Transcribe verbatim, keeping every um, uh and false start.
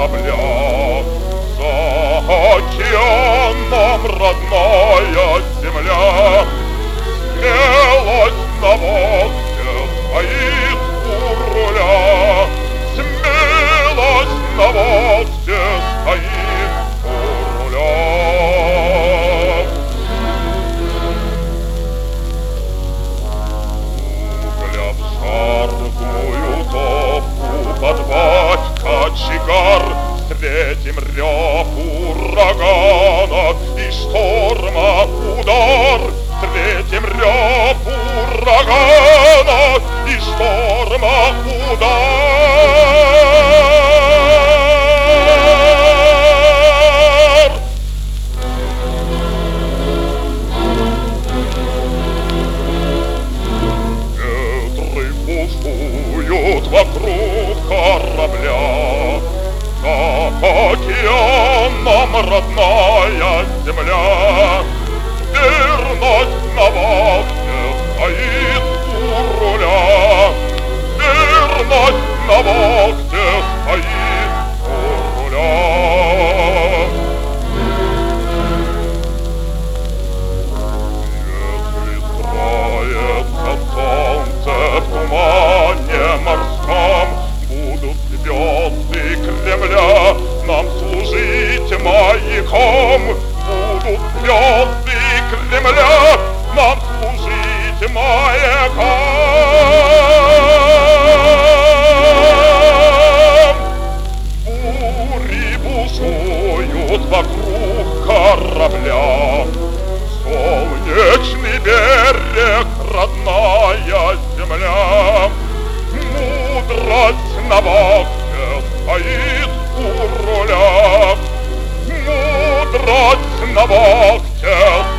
корабля. За океаном родная земля смелость на вахте стоит у руля. Смелость на вахте стоит у руля. Угля в жаркую топку подвать кочегар. Встретим рев урагана и шторма удар. Встретим рев урагана и шторма удар. Ветры бушуют вокруг корабля. За океаном родная земля верность на вахте стоит у руля. Верность на вахте стоит у руля. Если скроется солнце в тумане морском, будут звезды Кремля нам служить маяком. Будут звезды Кремля нам служить маяком. Бури бушуют вокруг корабля. Солнечный берег, родная земля. Мудрость на вахте стоит у руля. Мудрость на вахте